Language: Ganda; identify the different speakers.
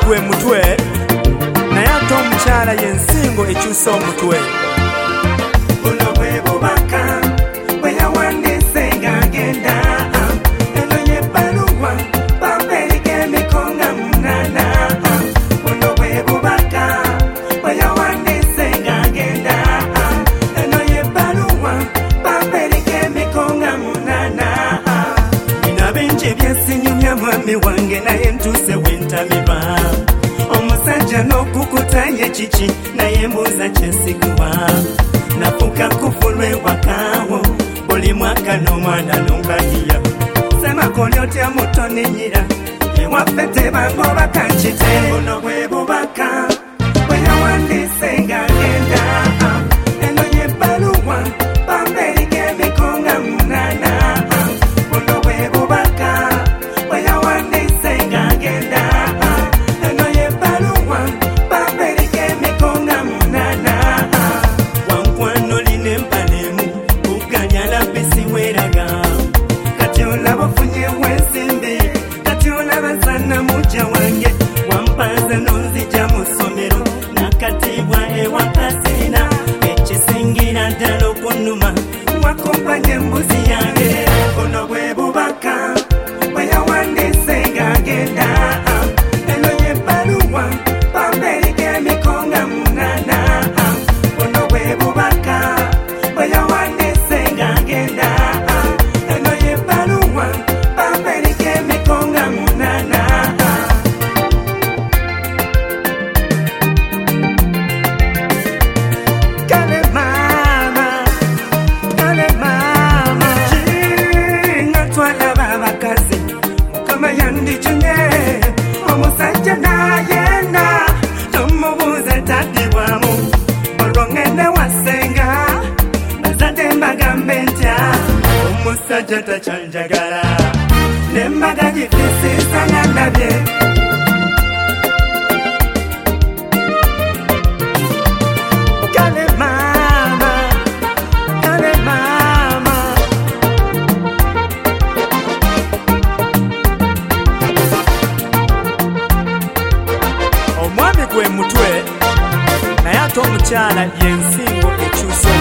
Speaker 1: gwe mutwe naye ate omukyala yensingo ekyusa omutwe.
Speaker 2: Buno bwe bubaka bwe yawandiise ng'agenda eno y'ebbaluwa bampereka emikonga munana. Buno bwe bubaka bwe yawandiise ng'agenda eno y'ebbaluwa bampereka emikonga munana. Bino bingi byesinyumya mwami wange naye ntuuse wentamiba. Omusajja n'okukuta ye kiki naye mbuuza kyesigwa. Nafuka kufulwe wakaawo buli mwaka n'omwana n'ombaniya. Semakoli otya mutoni nnyira ewaffe tebangoba kankite. Buno bwe bubaka bwe yawandiise ng'agenda eno y'ebbaluwa bampereka emikonga munana. Buno bwe bubaka bwe yawandiise ng'agenda eno y'ebbaluwa bampereka emikonga munana. Wankwano line empalemu buganyala mpisi weraga. Kati olaba ofunyewo ensimbi, kati olaba sana mujja wange. Wampaza n'onzija mu ssomero nakatibwa ewaka sirina ekisingira ddala okunnuma wakumpanya embuzi yange. Buno bwe bubaka bwe yawandiise ng'agenda eno y'ebbaluwa bampereka emikonga munana. Buno bwe bubaka bwe yawandiise ng'agenda eno y'ebbaluwa bampereka emikonga munana. Kale mama, kale mama, nga twalaba abakazi mukama yandikinye. Omusajja n'ayenda tumubuuza taddibwamu olwo ngende wasenga bazadde mbagambe ntya omusajja takyanjagala n'embaga gifisiisa nga ndabye. Kale mama, kale mama, omwami gwe mutwe naye ate omukyala yensingo ekyusa